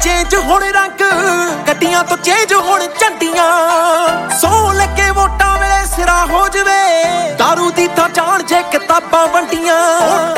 Change ਹੁਣ ਰੰਗ, ਗੱਡੀਆਂ ਤੋਂ ਚੇਂਜ ਹੁਣ ਝੰਡੀਆਂ। ਸੌ ਲੱਗੇ ਵੋਟਾਂ ਵੇਲੇ ਸਿਰਾ ਹੋ ਜਵੇ, ਦਾਰੂ ਦੀ ਤਾਂ ਜਾਣ ਜੇ ਕਿਤਾਬਾਂ ਵੰਡੀਆਂ।